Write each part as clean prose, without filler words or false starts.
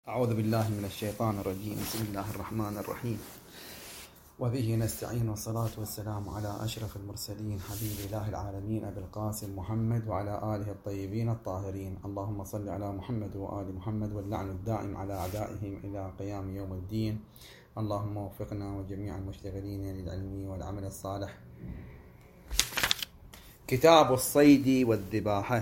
أعوذ بالله من الشيطان الرجيم. بسم الله الرحمن الرحيم، وبه نستعين، والصلاة والسلام على أشرف المرسلين حبيب الله العالمين أبي القاسم محمد وعلى آله الطيبين الطاهرين. اللهم صل على محمد وآل محمد، واللعن الدائم على أعدائهم إلى قيام يوم الدين. اللهم وفقنا وجميع المشتغلين للعلم والعمل الصالح. كتاب الصيد والذباحة.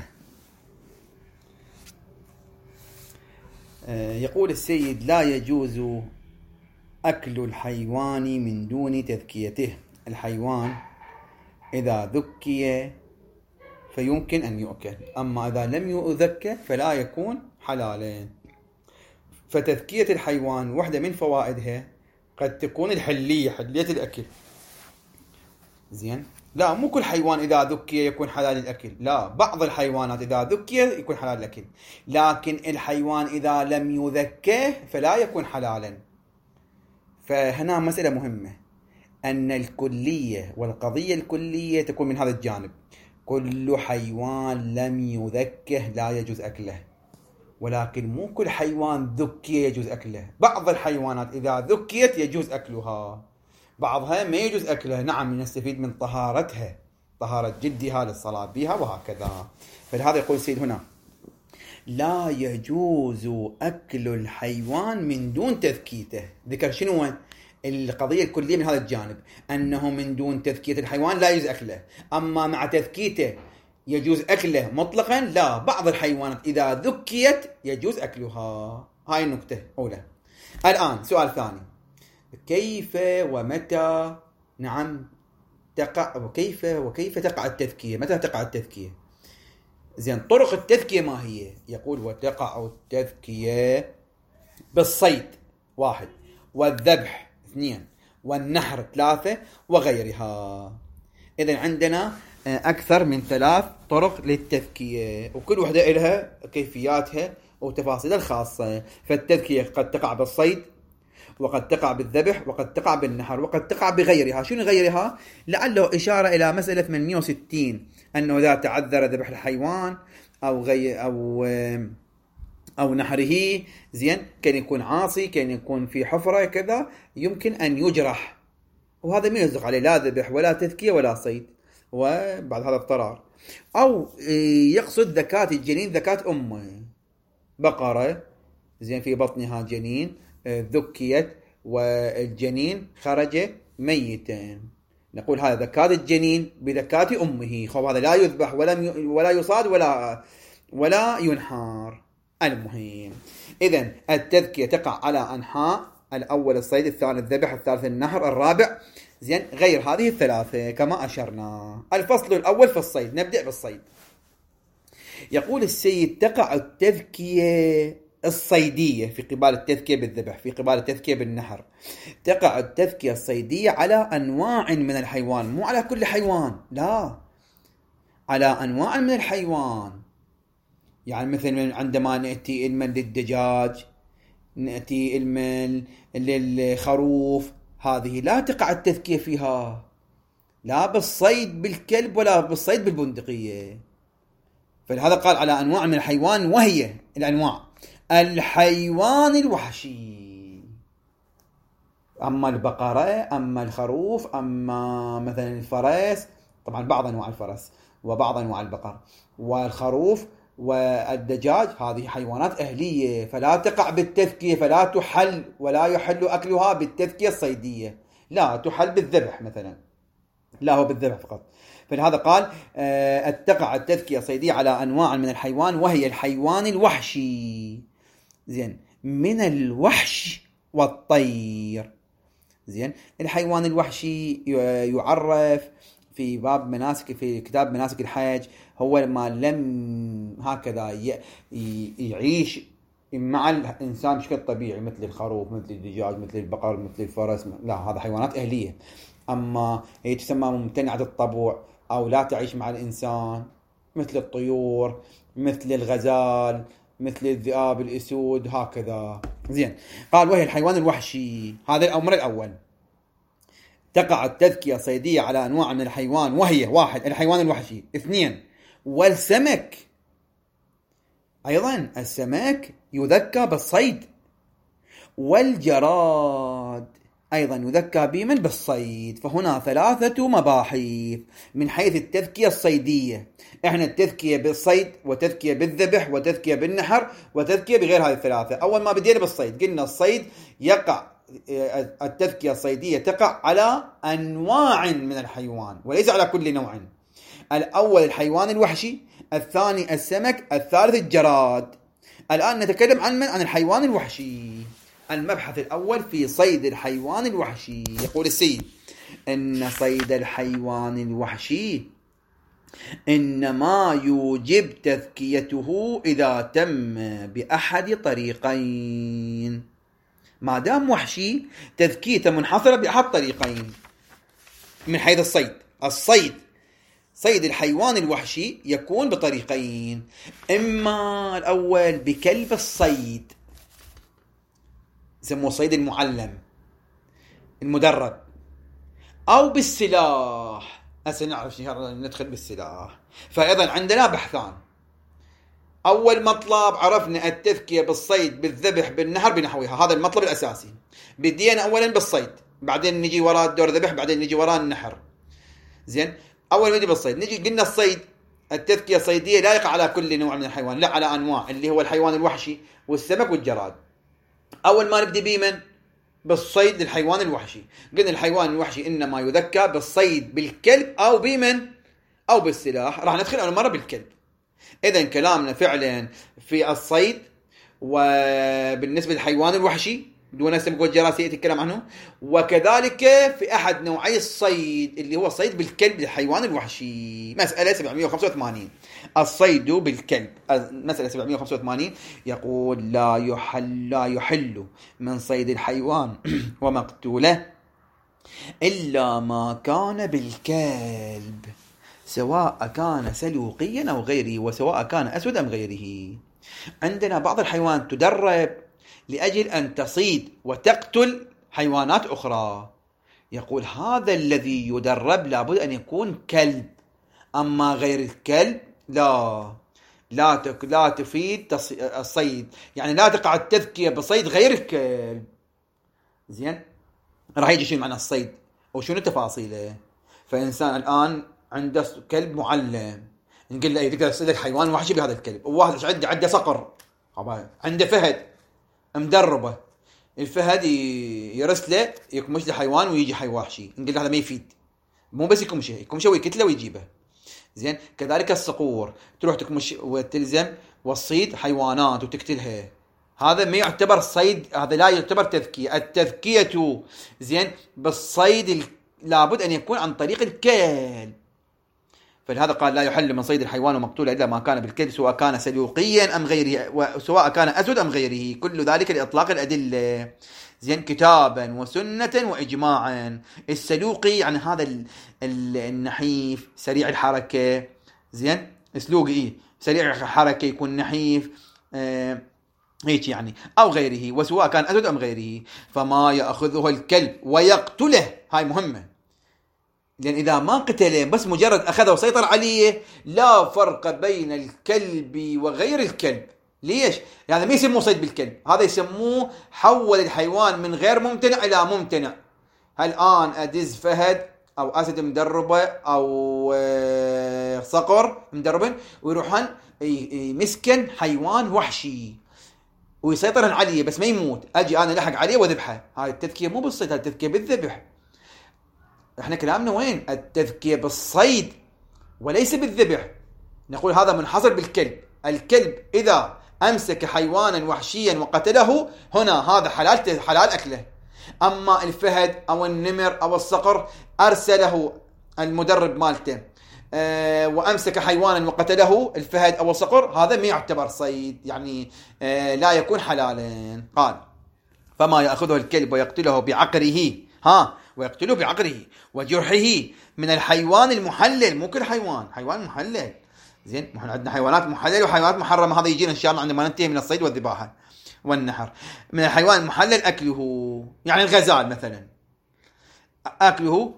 يقول السيد: لا يجوز أكل الحيوان من دون تذكيته. الحيوان إذا ذكي فيمكن أن يؤكل، أما إذا لم يذكى فلا يكون حلالا. فتذكية الحيوان واحدة من فوائدها قد تكون حلية الأكل. زين، لا مو كل حيوان إذا ذكي يكون حلال الأكل، لا، بعض الحيوانات إذا ذكي يكون حلال الأكل، لكن الحيوان إذا لم يذكى فلا يكون حلالا. فهنا مسألة مهمة، أن الكلية والقضية الكلية تكون من هذا الجانب: كل حيوان لم يذكه لا يجوز أكله، ولكن مو كل حيوان ذكي يجوز أكله. بعض الحيوانات إذا ذكيت يجوز أكلها، بعضها ما يجوز أكلها. نعم، نستفيد من طهارتها، طهارة جلدها للصلاة بها وهكذا. فلهذا يقول السيد هنا: لا يجوز أكل الحيوان من دون تذكيته. ذكر شنو القضية الكلية من هذا الجانب، أنه من دون تذكية الحيوان لا يجوز أكله، أما مع تذكيته يجوز أكله مطلقا. لا، بعض الحيوانات إذا ذكيت يجوز أكلها. هاي النقطة أولى. الآن سؤال ثاني: كيف ومتى تقع، وكيف تقع التذكية؟ متى تقع التذكية؟ زين، طرق التذكية ما هي؟ يقول: وتقع التذكية بالصيد 1، والذبح 2، والنحر 3، وغيرها. إذن عندنا أكثر من 3 طرق للتذكية، وكل واحدة لها كيفياتها وتفاصيلها الخاصة. فالتذكية قد تقع بالصيد، وقد تقع بالذبح، وقد تقع بالنحر، وقد تقع بغيرها. شنو غيرها؟ لعله إشارة إلى مسألة 860، أنه إذا تعذر ذبح الحيوان أو نحره، زين، كان يكون عاصي، كان يكون في حفرة كذا، يمكن أن يجرح، وهذا ما يصدق عليه لا ذبح ولا تذكية ولا صيد، وبعد هذا اضطرار. أو يقصد ذكاة الجنين، ذكاة أمه، بقرة، زين، في بطنها جنين، ذكيت والجنين خرج ميتا، نقول هذا ذكاة الجنين بذكاة أمه. خب هذا لا يذبح ولا يصاد ولا ينحار. المهم، إذن التذكية تقع على أنحاء: الأول الصيد، الثاني الذبح، الثالث النحر، الرابع زين غير هذه الثلاثة كما أشرنا. الفصل الأول في الصيد، نبدأ بالصيد. يقول السيد: تقع التذكية الصيدية في قبال التذكية بالذبح، في قبال التذكية بالنحر. تقع التذكية الصيدية على أنواع من الحيوان، مو على كل حيوان، لا، على أنواع من الحيوان. يعني مثل عندما نأتي المن للدجاج، نأتي المن للخروف، هذه لا تقع التذكية فيها، لا بالصيد بالكلب ولا بالصيد بالبندقية. فلهذا قال على أنواع من الحيوان، وهي الأنواع: الحيوان الوحشي، أما البقرة، أما الخروف، أما مثلا الفرس، طبعا بعض أنواع الفرس وبعض أنواع البقر، والخروف والدجاج، هذه حيوانات أهلية، فلا تقع بالتذكية، فلا تحل ولا يحل أكلها بالتذكية الصيدية، لا تحل بالذبح مثلا، لا هو بالذبح فقط. فلهذا قال تقع التذكية الصيدية على أنواع من الحيوان، وهي الحيوان الوحشي، زين، من الوحش والطير. زين، الحيوان الوحشي يعرف في باب مناسك، في كتاب مناسك الحج، هو ما لم هكذا يعيش مع الإنسان بشكل طبيعي، مثل الخروف، مثل الدجاج، مثل البقر، مثل الفرس، لا، هذا حيوانات أهلية. أما هي تسمى ممتنعة الطبوع أو لا تعيش مع الإنسان، مثل الطيور، مثل الغزال، مثل الذئاب، الأسود، هكذا. زين، قال: وهي الحيوان الوحشي. هذا الأمر الأول. تقع التذكية صيدية على أنواع من الحيوان، وهي: 1 الحيوان الوحشي، 2 والسمك. أيضا السمك يذكى بالصيد، والجراد أيضا يذكى بمن بالصيد. فهنا 3 مباحث من حيث التذكية الصيدية. احنا التذكية بالصيد وتذكية بالذبح وتذكية بالنحر وتذكية بغير هذه ال3. أول ما بدينا بالصيد قلنا الصيد يقع، التذكية الصيدية تقع على أنواع من الحيوان وليس على كل نوع. الأول الحيوان الوحشي، الثاني السمك، الثالث الجراد. الآن نتكلم عن الحيوان الوحشي. المبحث الأول في صيد الحيوان الوحشي. يقول السيد: إن صيد الحيوان الوحشي إنما يوجب تذكيته إذا تم بأحد طريقين. ما دام وحشي تذكيته منحصرة بأحد طريقين من حيث الصيد. صيد الحيوان الوحشي يكون بطريقين: إما الأول بكلب الصيد، يسموه صيد المعلم المدرب، أو بالسلاح. هسه نعرف ندخل بالسلاح. فأيضا عندنا بحثان. أول مطلب عرفنا التذكية بالصيد، بالذبح، بالنحر، بنحوها. هذا المطلب الأساسي. بدينا أولا بالصيد، بعدين نجي وراء الدور ذبح، بعدين نجي وراء النحر. زين، أول نجي بالصيد. نجي قلنا الصيد التذكية الصيدية لا يقع على كل نوع من الحيوان، لا، على أنواع، اللي هو الحيوان الوحشي والسمك والجراد. أول ما نبدي بمن؟ بالصيد للحيوان الوحشي. قلنا الحيوان الوحشي إنما يذكى بالصيد بالكلب أو بمن؟ أو بالسلاح. راح ندخل أول مرة بالكلب. إذن كلامنا فعلا في الصيد وبالنسبة للحيوان الوحشي دون السمك والجراد سيأتي الكلام عنه، وكذلك في أحد نوعي الصيد اللي هو الصيد بالكلب للحيوان الوحشي. مسألة 785 الصيد بالكلب. مسألة 785 يقول: لا يحل من صيد الحيوان ومقتوله إلا ما كان بالكلب، سواء كان سلوقيا أو غيره، وسواء كان أسود أم غيره. عندنا بعض الحيوان تدرب لأجل أن تصيد وتقتل حيوانات أخرى. يقول هذا الذي يدرب لابد أن يكون كلب، أما غير الكلب لا تفيد الصيد، يعني لا تقع التذكية بصيد غير الكلب. زين، راح يجي شنو معنى الصيد وشنو تفاصيله. فإنسان الآن عنده كلب معلم، نقول له تقدر تصيد حيوان وحشي بهذا الكلب. وواحد عنده صقر، عنده فهد مدربه، الفهد يرسله يكمش له حيوان ويجي حيوان وحشي، نقول له هذا ما يفيد. مو بس يكمشه ويكتله ويجيبه. زين، كذلك الصقور تروح تكمش وتلزم وتصيد حيوانات وتقتلها، هذا ما يعتبر صيد، هذا لا يعتبر تذكية. التذكية زين بالصيد لابد أن يكون عن طريق الكلب. فلهذا قال: لا يحل من صيد الحيوان ومقتوله إلا ما كان بالكلب، سواء كان سلوقيا أم غيره، وسواء كان أسود أم غيره، كل ذلك لإطلاق الأدلة. زين، كتابا وسنة وإجماعا. السلوقي يعني هذا النحيف سريع الحركة. زين، سلوقي سريع الحركة، يكون نحيف هيك يعني، أو غيره، وسواء كان أسود أم غيره. فما يأخذه الكلب ويقتله، هاي مهمة، لأن إذا ما قتله بس مجرد أخذه وسيطر عليه لا فرق بين الكلب وغير الكلب. ليش؟ يعني ما يسموه صيد بالكلب، هذا يسموه حول الحيوان من غير ممتنع إلى ممتنع. الآن أدز فهد أو أسد مدربة أو صقر مدربة ويروحن يمسكن حيوان وحشي ويسيطرن عليه بس ما يموت، أجي أنا لحق عليه وذبحه. هاي التذكية مو بالصيد، هاي التذكية بالذبح. احنا كلامنا وين؟ التذكية بالصيد وليس بالذبح. نقول هذا منحصر بالكلب. الكلب إذا أمسك حيوانا وحشيا وقتله، هنا هذا حلال أكله. أما الفهد أو النمر أو الصقر أرسله المدرب مالته وأمسك حيوانا وقتله، الفهد أو الصقر، هذا ما يعتبر صيد، يعني لا يكون حلالا. قال: فما يأخذه الكلب ويقتله بعقره، ويقتله بعقره وجرحه من الحيوان المحلل. مو كل حيوان محلل. زين، احنا عندنا حيوانات محلل وحيوانات محرمه، هذا يجينا ان شاء الله عندما ننتهي من الصيد والذباحه والنحر. من الحيوان المحلل اكله، يعني الغزال مثلا اكله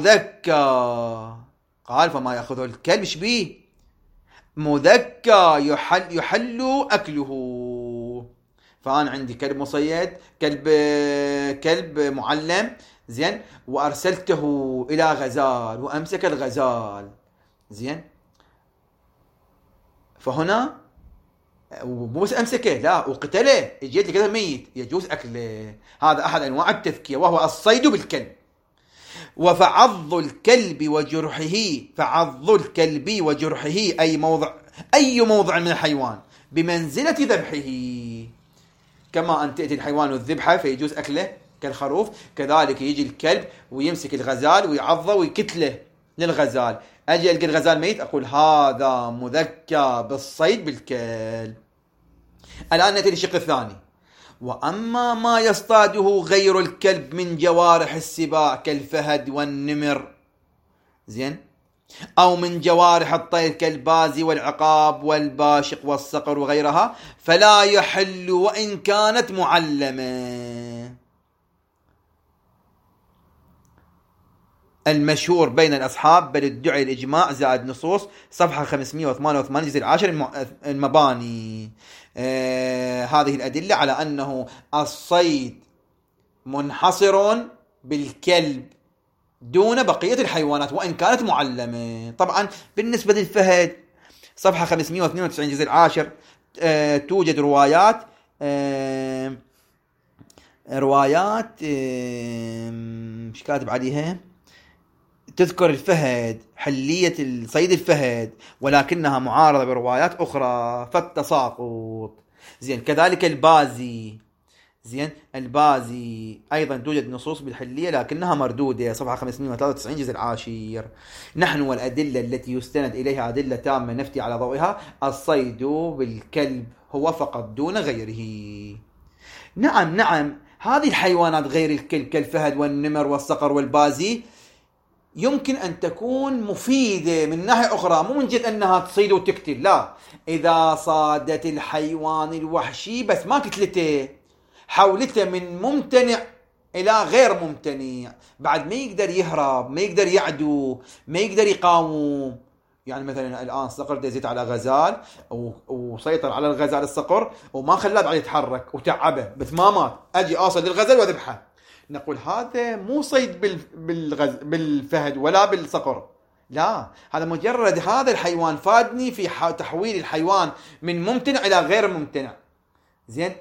مذكى. قال: فما ياخذه الكلب شبيه مذكى يحل اكله. فأنا عندي كلب مصيد، كلب معلم، زين، وأرسلته إلى غزال وأمسك الغزال، زين، فهنا مو بس أمسكه، لا، وقتله، جيت لي كذا ميت، يجوز أكله. هذا أحد أنواع التذكية، وهو الصيد بالكلب. وفعض الكلب وجرحه، فعض الكلب وجرحه أي موضع من الحيوان بمنزلة ذبحه. كما أن تأتي الحيوان الذبحة فيجوز أكله كالخروف، كذلك يجي الكلب ويمسك الغزال ويعضه ويكتله للغزال. أجي ألقى الغزال ميت، أقول هذا مذكى بالصيد بالكلب. الآن نأتي للشق الثاني. وأما ما يصطاده غير الكلب من جوارح السباع كالفهد والنمر، زين، أو من جوارح الطير كالبازي والعقاب والباشق والصقر وغيرها، فلا يحل وإن كانت معلمة. المشهور بين الأصحاب، بل ادعي الإجماع زائد نصوص، صفحة 588 جزء 10 المباني. هذه الأدلة على أنه الصيد منحصر بالكلب دون بقية الحيوانات وإن كانت معلمة. طبعا بالنسبة للفهد، صفحة 592 جزء 10 توجد روايات مش كاتب عليها، تذكر الفهد، حلية صيد الفهد، ولكنها معارضة بروايات أخرى فالتساقط. زين، كذلك البازي، زين، البازي أيضا توجد نصوص بالحلية لكنها مردودة، صفحة 593 جزء 10. نحن والأدلة التي يستند إليها أدلة تامة نفتي على ضوئها الصيد بالكلب هو فقط دون غيره. نعم، هذه الحيوانات غير الكلب كالفهد والنمر والصقر والبازي يمكن أن تكون مفيدة من ناحية أخرى، مو من جد أنها تصيد وتقتل، لا، إذا صادت الحيوان الوحشي بس ما قتلته، حولته من ممتنع إلى غير ممتنع، بعد ما يقدر يهرب، ما يقدر يعدو، ما يقدر يقاوم. يعني مثلا الآن صقر دزيت على غزال وسيطر على الغزال الصقر وما خلاه بعد يتحرك وتعبه بس ما مات، أجي أوصل للغزال وذبحه، نقول هذا مو صيد بالفهد ولا بالصقر، لا، هذا مجرد هذا الحيوان فادني في تحويل الحيوان من ممتنع إلى غير ممتنع. زين،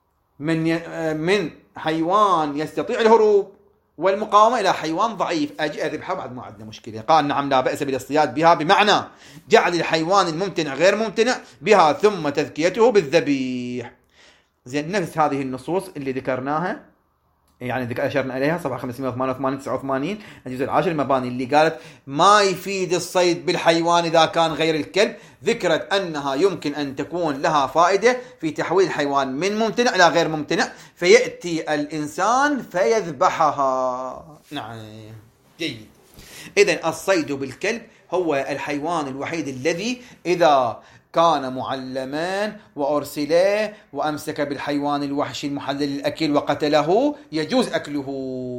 من حيوان يستطيع الهروب والمقاومة إلى حيوان ضعيف، أجي أذبحه بعد ما عندنا مشكلة. قال نعم لا بأس بالاصطياد بها، بمعنى جعل الحيوان الممتنع غير ممتنع بها ثم تذكيته بالذبيح. زين، نفس هذه النصوص اللي ذكرناها، يعني أشرنا إليها، صفحة 588 89 الجزء 10 المباني، اللي قالت ما يفيد الصيد بالحيوان إذا كان غير الكلب، ذكرت أنها يمكن أن تكون لها فائدة في تحويل الحيوان من ممتنع إلى غير ممتنع، فيأتي الإنسان فيذبحها. نعم، جيد. إذن الصيد بالكلب هو الحيوان الوحيد الذي إذا كان معلمان وأرسله وأمسك بالحيوان الوحشي المحلل للأكل وقتله يجوز أكله.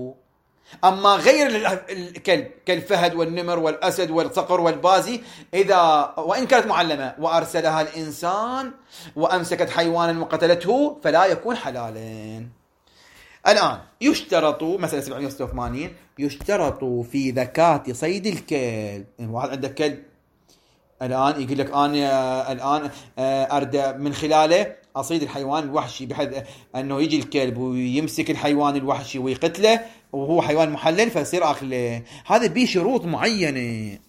أما غير الكلب كالفهد والنمر والأسد والصقر والبازي، إذا وإن كانت معلمة وأرسلها الإنسان وأمسكت حيوانا وقتلته فلا يكون حلالا. الآن يشترط، مسألة 786، يشترط في ذكاة صيد الكلب. واحد عنده كلب الآن يقول لك أنا الآن أرد من خلاله أصيد الحيوان الوحشي، بحيث أنه يجي الكلب ويمسك الحيوان الوحشي ويقتله وهو حيوان محلل فيصير أكله. هذا بيه شروط معينة.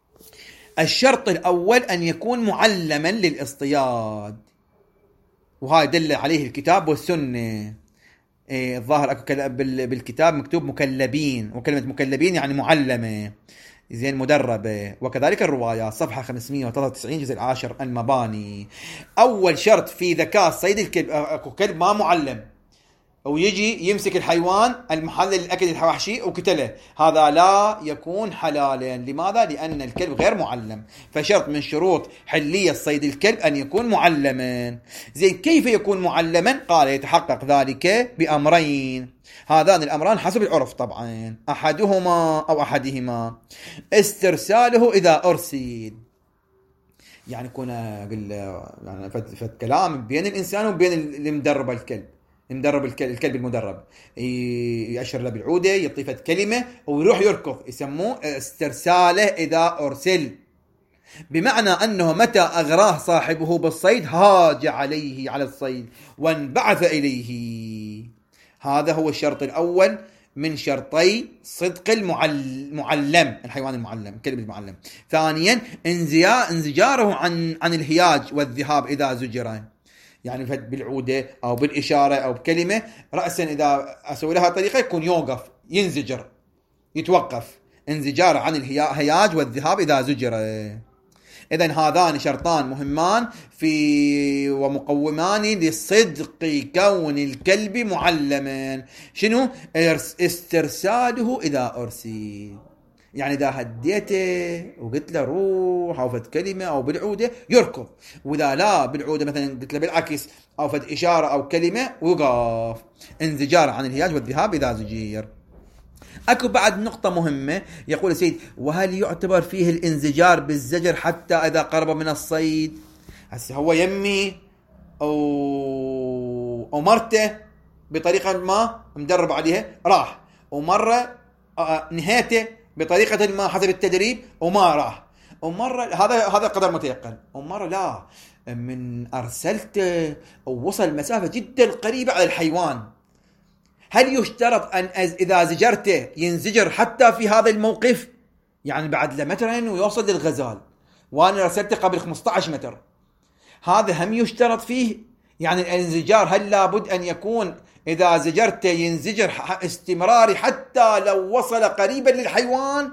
الشرط الأول أن يكون معلما للاصطياد، وهذا دل عليه الكتاب والسنة. الظاهر أكو بالكتاب مكتوب مكلبين، وكلمة مكلبين يعني معلمة، زين، مدربة. وكذلك الروايات، صفحة 593 جزء 10 المباني. أول شرط في ذكاء صيد الكلب، أكو كلب ما معلم ويجي يمسك الحيوان المحلل للأكل الوحشي وقتله، هذا لا يكون حلالا. لماذا؟ لأن الكلب غير معلم. فشرط من شروط حلية صيد الكلب أن يكون معلما. زين، كيف يكون معلما؟ قال يتحقق ذلك بأمرين، هذان الأمران حسب العرف طبعا، أحدهما أو أحدهما استرساله إذا أرسل، يعني يكون يعني كلام بين الإنسان وبين المدرب الكلب. الكلب المدرب يأشر له بالعودة، يعطيه كلمة ويروح يركض، يسموه استرساله إذا أرسل، بمعنى أنه متى أغراه صاحبه بالصيد هاج عليه على الصيد وانبعث إليه. هذا هو الشرط الأول من شرطي صدق المعلم، الحيوان المعلم، الكلب المعلم. ثانيا انزجاره عن الهياج والذهاب إذا زجر، يعني بالعودة أو بالإشارة أو بكلمة رأسا إذا أسوي لها طريقة يكون يوقف، ينزجر، يتوقف، انزجار عن الهياج والذهاب إذا زجر. إذن هذان شرطان مهمان في ومقومان لصدق كون الكلب معلما. شنو؟ استرساله إذا أرسل، يعني إذا هديته وقلت له روح أو فد كلمة أو بالعودة يركض، وإذا لا بالعودة مثلا قلت له بالعكس أو فد إشارة أو كلمة ويقف. انزجار عن الهياج والذهاب إذا زجير. أكو بعد نقطة مهمة، يقول السيد: وهل يعتبر فيه الانزجار بالزجر حتى إذا قرب من الصيد؟ هسه هو يمي أو مرته بطريقة ما مدرب عليها راح، ومرة نهايته بطريقة ما حسب التدريب وما راح، ومرة هذا قدر متيقن، ومرة لا، من أرسلته ووصل مسافة جدا قريبة على الحيوان. هل يشترط أن إذا زجرته ينزجر حتى في هذا الموقف؟ يعني بعد لمترين ويوصل للغزال وأنا رسلته قبل 15 متر، هذا هم يشترط فيه؟ يعني الانزجار هل لابد أن يكون إذا زجرته ينزجر استمراري حتى لو وصل قريبا للحيوان؟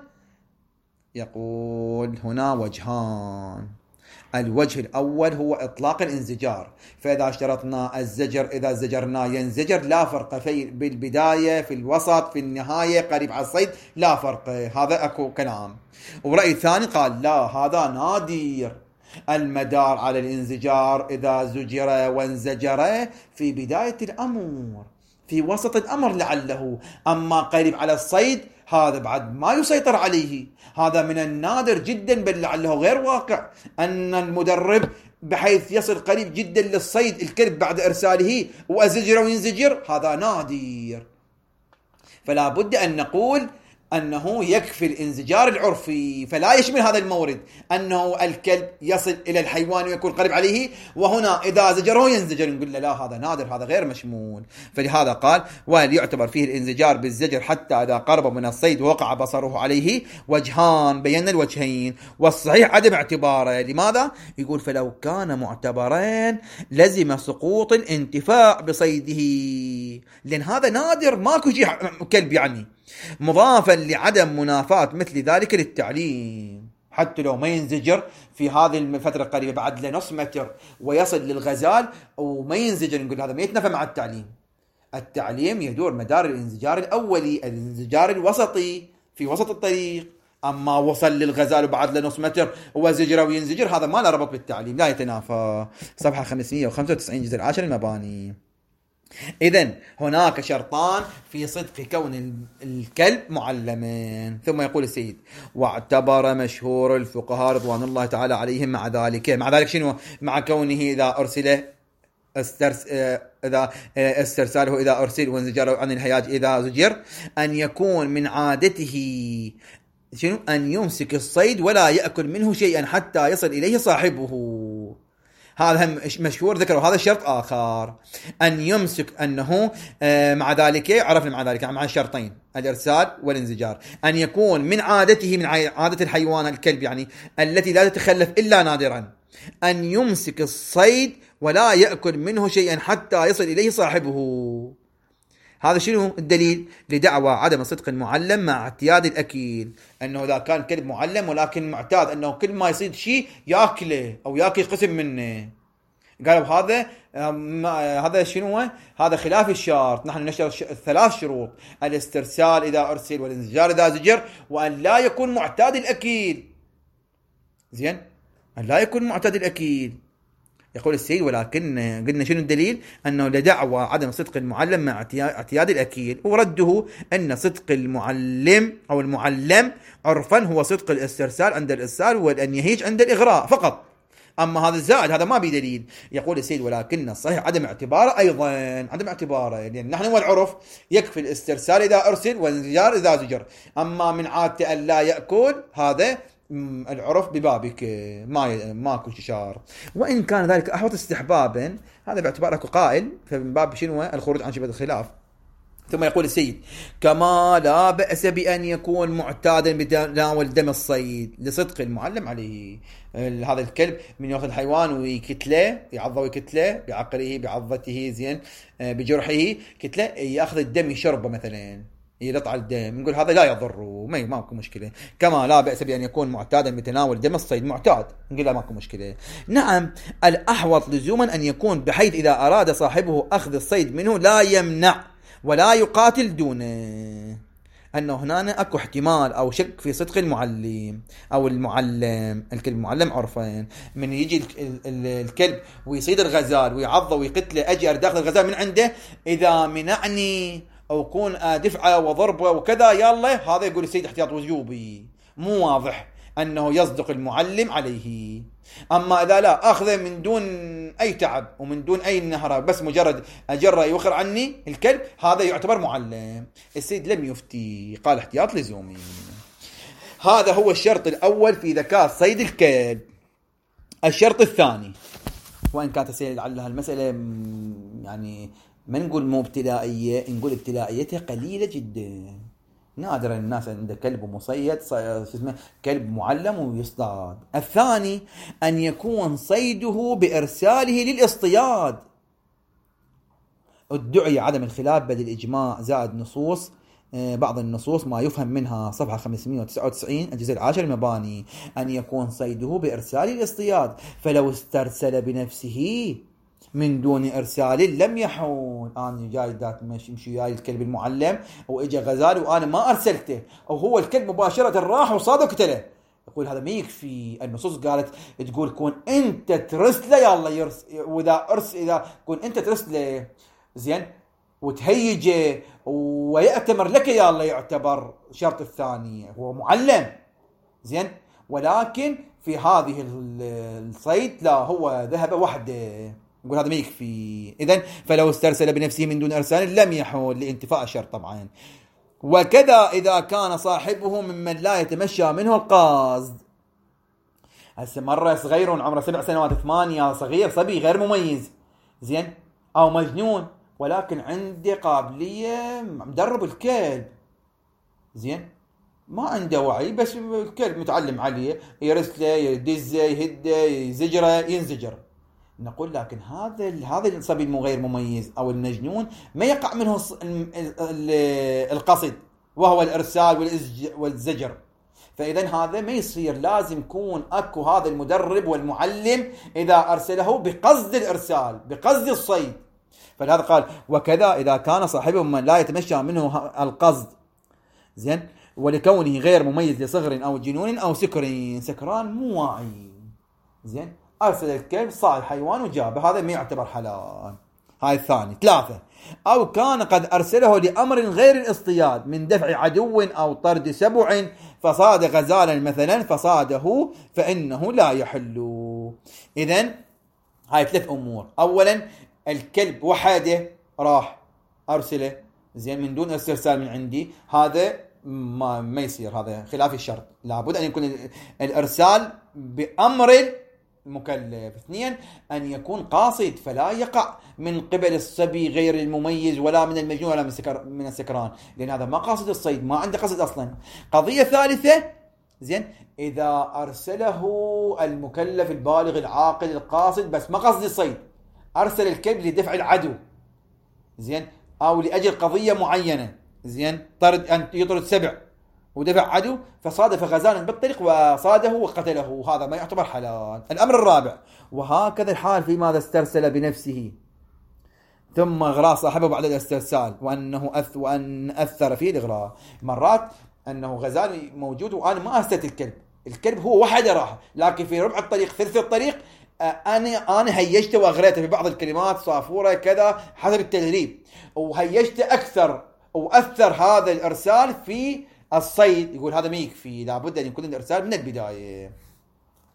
يقول هنا وجهان. الوجه الأول هو إطلاق الانزجار، فإذا اشترطنا الزجر إذا زجرنا ينزجر لا فرق في بالبداية في الوسط في النهاية قريب على الصيد، لا فرق، هذا أكو كلام. ورأي ثاني قال لا، هذا نادر، المدار على الانزجار إذا زجر وانزجر في بداية الأمر في وسط الأمر لعله، أما قريب على الصيد هذا بعد ما يسيطر عليه، هذا من النادر جدا، بل لعله غير واقع أن المدرب بحيث يصل قريب جدا للصيد الكلب بعد إرساله وأزجر وينزجر، هذا نادر. فلا بد أن نقول أنه يكفي الانزجار العرفي، فلا يشمل هذا المورد أنه الكلب يصل إلى الحيوان ويكون قريب عليه وهنا إذا زجره ينزجر، نقول لا هذا نادر، هذا غير مشمول. فلهذا قال: وهل يعتبر فيه الانزجار بالزجر حتى إذا قرب من الصيد ووقع بصره عليه؟ وجهان، بين الوجهين، والصحيح عدم اعتباره. لماذا؟ يقول: فلو كان معتبرين لزم سقوط الانتفاع بصيده، لأن هذا نادر، ماكو شيء كلب يعني، مضافا لعدم منافاة مثل ذلك للتعليم. حتى لو ما ينزجر في هذه الفترة القريبة بعد لنص متر ويصل للغزال وما ينزجر، نقول هذا ما يتنافى مع التعليم. التعليم يدور مدار الانزجار الأولي، الانزجار الوسطي في وسط الطريق، أما وصل للغزال وبعد لنص متر وزجر وينزجر هذا ما له ربط بالتعليم، لا يتنافى. صفحة 595 جزء 10 المباني. إذن هناك شرطان في صدق كون الكلب معلما. ثم يقول السيد: واعتبر مشهور الفقهاء رضوان الله تعالى عليهم مع ذلك شنو؟ مع كونه إذا أرسل إذا استرساله إذا أرسل وانزجره عن الهياج إذا زجر، أن يكون من عادته شنو؟ أن يمسك الصيد ولا يأكل منه شيئا حتى يصل إليه صاحبه. هذا هم مشهور ذكروا هذا الشرط آخر، أن يمسك أنه مع ذلك عرفنا مع ذلك مع الشرطين الإرسال والانزجار، أن يكون من عادته من عادة الحيوان الكلب يعني التي لا تتخلف إلا نادرا أن يمسك الصيد ولا يأكل منه شيئا حتى يصل إليه صاحبه. هذا شنو الدليل؟ لدعوى عدم صدق المعلم مع اعتياد الأكيل، أنه إذا كان كلب معلم ولكن معتاد أنه كل ما يصيد شيء يأكله أو يأكل قسم منه، قالوا هذا شنو؟ هذا خلاف الشرط. نحن نشترط 3 شروط: الاسترسال إذا أرسل، والانزجار إذا زجر، وأن لا يكون معتاد الأكيل. زين، أن لا يكون معتاد الأكيل. يقول السيد: ولكن قلنا شنو الدليل؟ أنه لدعوى عدم صدق المعلم مع اعتياد الأكيل، ورده أن صدق المعلم أو المعلم عرفا هو صدق الاسترسال عند الإرسال والأن يهيج عند الإغراء فقط، أما هذا الزائد هذا ما بدليل. يقول السيد ولكن الصحيح عدم اعتباره أيضا، عدم اعتباره، لأن يعني نحن والعرف يكفي الاسترسال إذا أرسل والانزجار إذا زجر. أما من عادته أن لا يأكل هذا العرف ببابك ماكو استشار، وإن كان ذلك أحوط استحبابا هذا باعتبار أكو قائل، فمن باب شنو الخروج عن شبهة الخلاف. ثم يقول السيد كما لا بأس بأن يكون معتادا بتناول دم الصيد لصدق المعلم عليه. هذا الكلب من يأخذ الحيوان ويكتله، يعضه ويكتله بعقره بعضته زين بجرحه كتله، يأخذ الدم يشربه مثلا يلطع الدم، نقول هذا لا يضر ماكو مشكلة. كما لا بأس بأن يكون معتادا بتناول دم الصيد، معتاد نقول لا ماكو مشكلة. نعم الأحوط لزوما أن يكون بحيث إذا أراد صاحبه أخذ الصيد منه لا يمنع ولا يقاتل دونه، أنه هنا أكو احتمال أو شك في صدق المعلم أو المعلم. الكلب معلم عرفين، من يجي الكلب ويصيد الغزال ويعضه ويقتله، أجي أرداخل الغزال من عنده، إذا منعني أو كون دفعه وضربه وكذا يلا، هذا يقول السيد احتياط وجوبي، مو واضح أنه يصدق المعلم عليه. أما إذا لا أخذه من دون أي تعب ومن دون أي نهرة، بس مجرد أجره يوخر عني الكلب، هذا يعتبر معلم. السيد لم يفتي، قال احتياط لزومي. هذا هو الشرط الأول في ذكاء صيد الكلب. الشرط الثاني، وإن كانت السيد لعلها المسألة يعني ما نقول مو ابتدائية، نقول ابتدائيتها قليلة جدا، نادرا الناس عنده كلب مصيد كلب معلم ويصطاد. الثاني أن يكون صيده بإرساله للاصطياد، ادعي عدم الخلاف بل الإجماع زائد نصوص، بعض النصوص ما يفهم منها صفحة 599 الجزء العاشر المباني، أن يكون صيده بإرساله للاصطياد، فلو استرسل بنفسه من دون إرسال لم يحول. أنا جاي ذات مشي جاي الكلب المعلم وإجا غزال وأنا ما أرسلته، أو هو الكلب مباشرة راح وصاد وقتله، يقول هذا ما يكفي. النصوص قالت تقول كون أنت ترسله يلا يرس، وإذا إذا كون أنت ترسله زين وتهيجه ويأتمر لك يلا يعتبر شرط الثاني هو معلم زين. ولكن في هذه الصيد لا، هو ذهب وحده، نقول هذا ما يكفي. إذن فلو استرسل بنفسه من دون إرسال لم يحول لانتفاء الشرط طبعا. وكذا إذا كان صاحبه ممن لا يتمشى منه القصد. هسه مرة صغير عمره 7 سنوات 8 صغير صبي غير مميز زين، أو مجنون ولكن عنده قابلية مدرب الكلب زين، ما عنده وعي بس الكلب متعلم عليه، يرسله يدزه يهده يزجره ينزجر، نقول لكن هذا الصبي غير مميز أو المجنون ما يقع منه القصد وهو الإرسال والزجر، فإذا هذا ما يصير، لازم يكون أكو هذا المدرب والمعلم إذا أرسله بقصد الإرسال بقصد الصيد. فلهذا قال وكذا إذا كان صاحبه من لا يتمشى منه القصد زين، ولكونه غير مميز لصغر أو جنون أو سكران مو واعي زين، أرسل الكلب صاد حيوان وجابه، هذا ما يعتبر حلال. هاي الثاني. 3 أو كان قد أرسله لأمر غير الاصطياد من دفع عدو أو طرد سبع فصاد غزالا مثلا فصاده فإنه لا يحل. إذن هاي 3 أمور. أولا الكلب وحده راح أرسله زين من دون استرسال من عندي، هذا ما يصير، هذا خلاف الشرط، لابد أن يكون الإرسال بأمر المكلف. 2 أن يكون قاصد فلا يقع من قبل الصبي غير المميز ولا من المجنون ولا من السكران، لأن هذا ما قاصد الصيد، ما عنده قصد أصلا. قضية ثالثة زين، إذا أرسله المكلف البالغ العاقل القاصد بس ما قصد الصيد، أرسل الكلب لدفع العدو زين أو لأجل قضية معينة زين، طرد أن يطرد سبع ودفع عدو فصادف غزالا بالطريق وصاده وقتله، هذا ما يعتبر حلال. الأمر الرابع وهكذا الحال فيما إذا استرسل بنفسه ثم إغراء صاحبه بعد الاسترسال وأن أثر فيه الإغراء. مرات أنه غزال موجود وأنا ما أرسلت الكلب هو وحده راح، لكن في ربع الطريق ثلث الطريق أنا هيجته وأغريته في بعض الكلمات صافورة كذا حسب التدريب، وهيجته أكثر وأثر هذا الإرسال في الصيد، يقول هذا ما يكفي، لابد أن يكون الإرسال من البداية.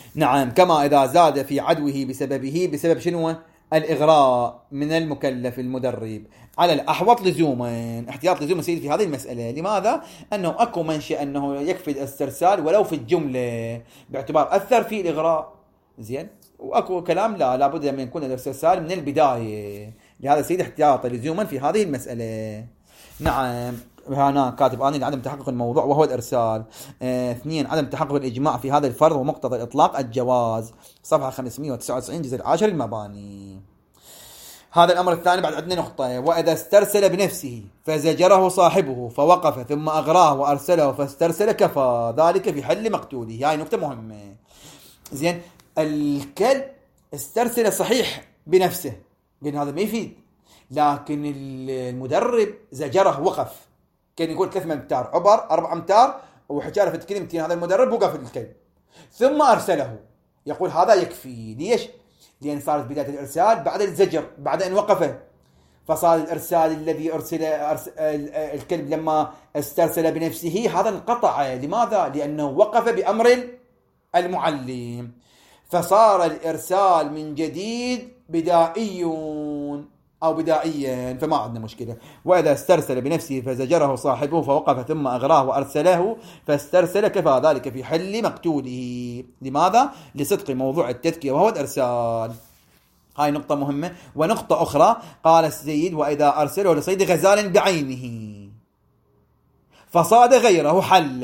نعم، كما إذا زاد في عدوه بسبب شنو؟ الإغراء من المكلف المدرب على الأحوط لزوما. احتياط لزوما سيدي في هذه المسألة. لماذا؟ أنه أكو منشأ أنه يكفي الاسترسال ولو في الجملة باعتبار أثر في الإغراء. زين، وأكو كلام لا لابد من يكون الاسترسال من البداية. لهذا سيدي احتياط لزوما في هذه المسألة. نعم، هنا كاتب أني لعدم تحقق الموضوع وهو الإرسال. 2 عدم تحقق الإجماع في هذا الفرض ومقتضى الإطلاق الجواز. صفحة 599 جزء 10 المباني. هذا الأمر الثاني. بعد عندنا نقطة: وإذا استرسل بنفسه فزجره صاحبه فوقف ثم أغراه وأرسله فاسترسل كفى ذلك في حل مقتوله. هاي نقطة مهمة. زين، الكلب استرسل صحيح بنفسه، لأن هذا ما يفيد، لكن المدرب زجره وقف. كان يقول 3 أمتار عبر 4 أمتار وحجاره في كلمتين، هذا المدرب وقف الكلب ثم أرسله. يقول هذا يكفي. ليش؟ لأن صارت بداية الإرسال بعد الزجر، بعد أن وقفه، فصار الإرسال الذي أرسل الكلب لما استرسل بنفسه هذا انقطع. لماذا؟ لأنه وقف بأمر المعلم، فصار الإرسال من جديد بدائيون أو بدائيا، فما عندنا مشكلة. وإذا استرسل بنفسه فزجره صاحبه فوقف ثم أغراه وأرسله فاسترسل كفى ذلك في حل مقتوله. لماذا؟ لصدق موضوع التذكية وهو الإرسال. هاي نقطة مهمة. ونقطة أخرى قال السيد: وإذا أرسله لصيد غزال بعينه فصاد غيره حل.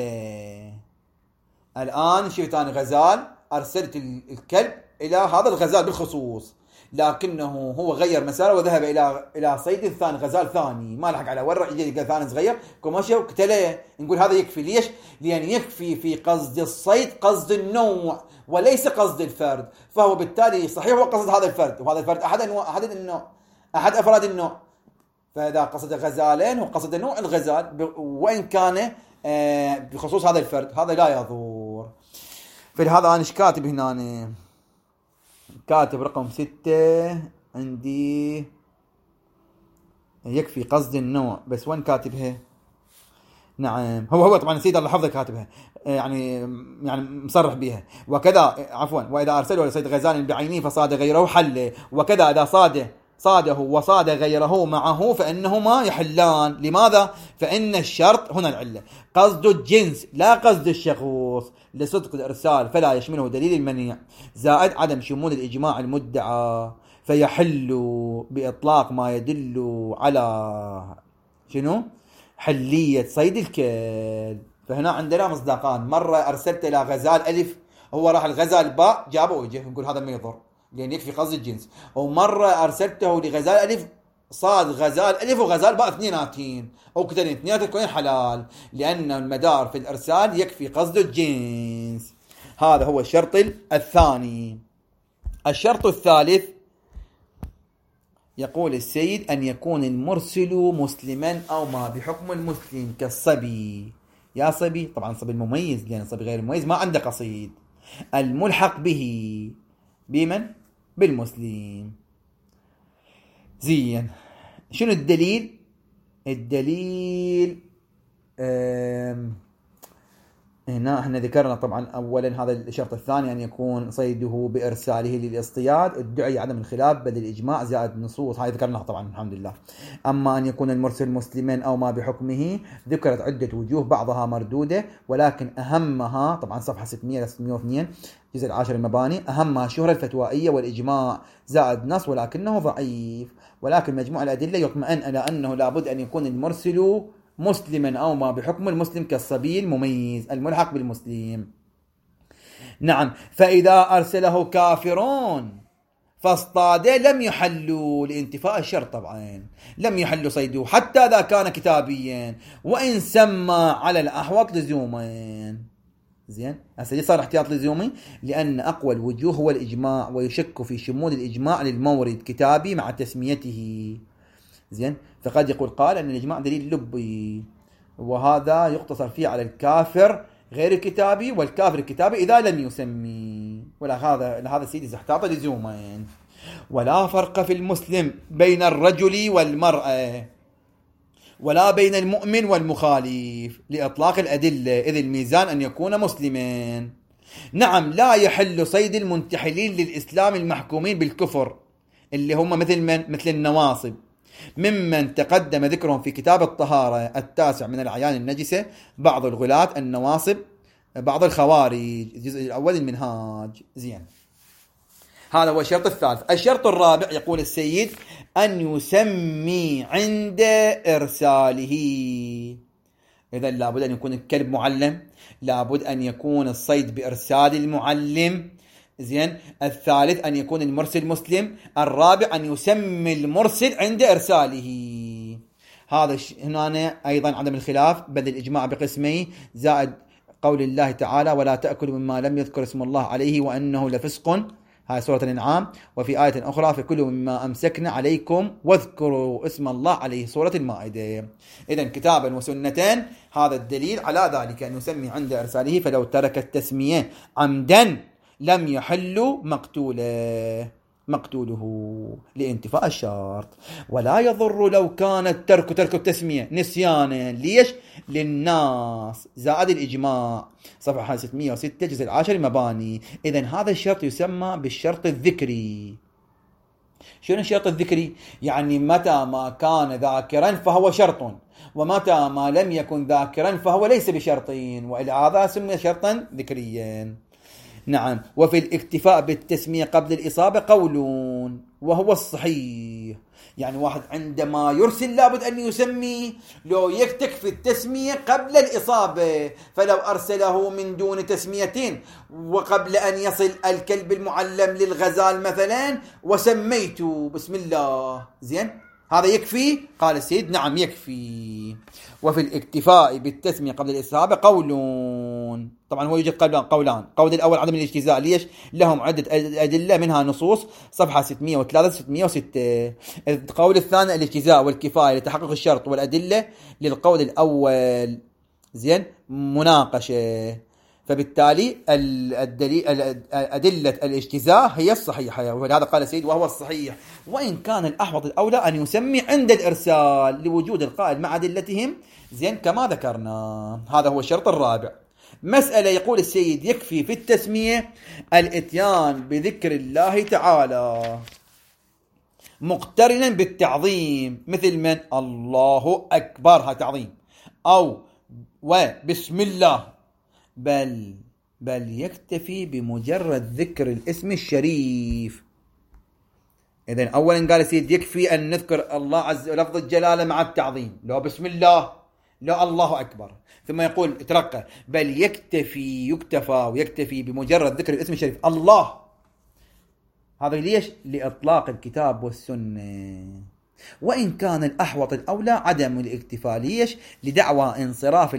الآن شيطان غزال، أرسلت الكلب إلى هذا الغزال بالخصوص، لكنه هو غير مساره وذهب إلى صيد ثاني، غزال ثاني ما لحق على ورع، يجي ثاني صغير كماشي وقتله. نقول هذا يكفي. ليش؟ لأن يكفي في قصد الصيد قصد النوع وليس قصد الفرد، فهو بالتالي صحيح هو قصد هذا الفرد، وهذا الفرد أحد أفراد النوع. فإذا قصد غزالين هو قصد نوع الغزال، وإن كان بخصوص هذا الفرد، هذا لا يضر. فلهذا أنا كاتب هنا، كاتب رقم 6 عندي يكفي قصد النوع، بس وين كاتبها؟ نعم، هو طبعا سيد الله حفظه كاتبها، يعني مصرح بها. وكذا عفوا: وإذا أرسله لصيد غزال بعينه فصاد غيره حل. وكذا إذا صاده وصاد غيره معه فإنهما يحلان. لماذا؟ فإن الشرط هنا العلة قصد الجنس لا قصد الشخوص لصدق الإرسال، فلا يشمله دليل المنيع، زائد عدم شمول الإجماع المدعى، فيحل بإطلاق ما يدل على شنو؟ حلية صيد الكلب. فهنا عندنا مصداقان: مرة أرسلت إلى غزال ألف، هو راح الغزال باء جابه وجه، نقول هذا ما يضر لأن يكفي قصد الجنس. ومرة أرسلته لغزال ألف صاد غزال ألف وغزال باء اثنيناتين أو كتنين اثنيناتين كونين حلال، لأن المدار في الإرسال يكفي قصد الجنس. هذا هو الشرط الثاني. الشرط الثالث يقول السيد: أن يكون المرسل مسلما أو ما بحكم المسلم كالصبي. يا صبي، طبعا صبي المميز، لأن الصبي غير المميز ما عنده قصيد. الملحق به بمن؟ بالمسلم. زين، شنو الدليل؟ الدليل هنا احنا ذكرنا طبعا اولا هذا الشرط الثاني: ان يكون صيده بارساله للاصطياد، ادعي عدم الخلاف بل الاجماع زائد نصوص، هاي ذكرناها طبعا الحمد لله. اما ان يكون المرسل مسلما او ما بحكمه ذكرت عده وجوه بعضها مردوده، ولكن اهمها طبعا صفحه 600 602 جزء 10 المباني، اهمها الشهره الفتوائيه والاجماع زائد نص ولكنه ضعيف. ولكن مجموع الادله يطمئن الى انه لابد ان يكون المرسل مسلما أو ما بحكم المسلم كالصبي المميز الملحق بالمسلم. نعم، فإذا أرسله كافرون فاصطاده لم يحلوا لانتفاء الشرط، طبعا لم يحلوا صيده حتى إذا كان كتابيا وإن سمى على الأحوط لزوما. زين، هسه صار احتياط لزومي لأن أقوى الوجوه هو الإجماع، ويشك في شمول الإجماع للمورد كتابي مع تسميته. زين، فقد يقول قال أن الإجماع دليل لبي، وهذا يقتصر فيه على الكافر غير الكتابي والكافر الكتابي إذا لم يسمي. هذا سيدي احتاط لزومين. ولا فرق في المسلم بين الرجل والمرأة ولا بين المؤمن والمخالف لإطلاق الأدلة، إذ الميزان أن يكون مسلما. نعم لا يحل صيد المنتحلين للإسلام المحكومين بالكفر، اللي هم مثل النواصب، ممن تقدم ذكرهم في كتاب الطهارة 9 من الأعيان النجسة، بعض الغلاة النواصب، بعض الخوارج، الجزء الأول المنهاج. زين، هذا هو الشرط الثالث. الشرط الرابع يقول السيد أن يسمي عند إرساله. إذا لابد أن يكون الكلب معلم، لابد أن يكون الصيد بإرسال المعلم. زين، الثالث أن يكون المرسل مسلم، الرابع أن يسمي المرسل عند إرساله. هذا هنا أيضا عدم الخلاف، بل الإجماع بقسمين، زائد قول الله تعالى ولا تأكلوا مما لم يذكر اسم الله عليه وأنه لفسق، هاي سورة الإنعام. وفي آية أخرى فكلوا مما أمسكنا عليكم واذكروا اسم الله عليه، سورة المائدة. إذن كتابا وسنتين، هذا الدليل على ذلك أن يسمي عند إرساله، فلو ترك التسمية عمدا لم يحل مقتوله لانتفاء الشرط. ولا يضر لو كان ترك التسمية نسيانا، ليش؟ للناس، زائد الإجماع، صفحة 606 جزء 10 مباني. إذن هذا الشرط يسمى بالشرط الذكري. شنو الشرط الذكري؟ يعني متى ما كان ذاكرا فهو شرط، ومتى ما لم يكن ذاكرا فهو ليس بشرط، وهذا سمي شرطا ذكريا. نعم. وفي الاكتفاء بالتسمية قبل الإصابة قولون، وهو الصحيح. يعني واحد عندما يرسل لابد أن يسمي، لو يكتفي التسمية قبل الإصابة، فلو أرسله من دون تسميتين وقبل أن يصل الكلب المعلم للغزال مثلا وسميته بسم الله، زين، هذا يكفي؟ قال السيد نعم يكفي. وفي الاكتفاء بالتسمية قبل الإصابة قولون، طبعا هو يوجد قولان. قول الأول عدم الاجتزاء، ليش؟ لهم عدة أدلة، منها نصوص صفحة 603 606. القول الثاني الاجتزاء والكفاية لتحقق الشرط، والأدلة للقول الأول زين مناقشة، فبالتالي أدلة الاجتزاء هي الصحيحة، ولهذا قال السيد وهو الصحيح. وإن كان الأحوط الأولى أن يسمي عند الإرسال لوجود القائل مع أدلتهم، زين، كما ذكرنا. هذا هو الشرط الرابع. مسألة يقول السيد يكفي في التسمية الاتيان بذكر الله تعالى مقترنا بالتعظيم، مثل من الله أكبر، تعظيم، أو وبسم الله، بل يكتفي بمجرد ذكر الاسم الشريف. إذن أولا قال السيد يكفي أن نذكر الله عز وجل لفظ الجلالة مع التعظيم، لو بسم الله، لو الله أكبر. ثم يقول اترقى بل يكتفي بمجرد ذكر الاسم الشريف الله. هذا ليش؟ لإطلاق الكتاب والسنة. وإن كان الأحوط الأولى عدم الاكتفاء، ليش؟ لدعوى انصراف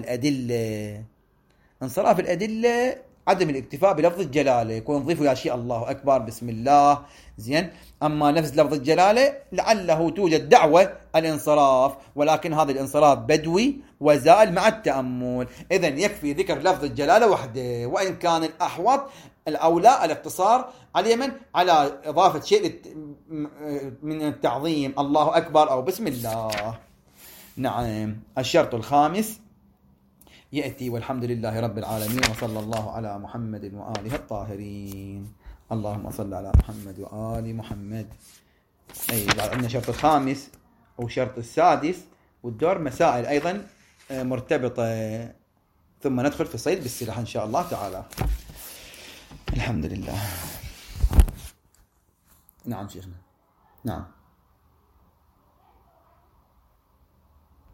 الأدلة عدم الاكتفاء بلفظ الجلالة، يكون نضيفه يا شيء الله أكبر بسم الله، زين. أما نفس لفظ الجلالة لعله توجد دعوة الانصراف، ولكن هذا الانصراف بدوي وزائل مع التأمل. إذن يكفي ذكر لفظ الجلالة وحده. وإن كان الأحوط الأولى الاقتصار على إضافة شيء من التعظيم، الله أكبر أو بسم الله. نعم. الشرط الخامس يأتي والحمد لله رب العالمين، وصلى الله على محمد وآله الطاهرين. اللهم صل على محمد وآل محمد. عندنا شرط الخامس وشرط السادس، والدور مسائل أيضا مرتبطة، ثم ندخل في الصيد بالسلاح إن شاء الله تعالى. الحمد لله. نعم شيخنا. نعم.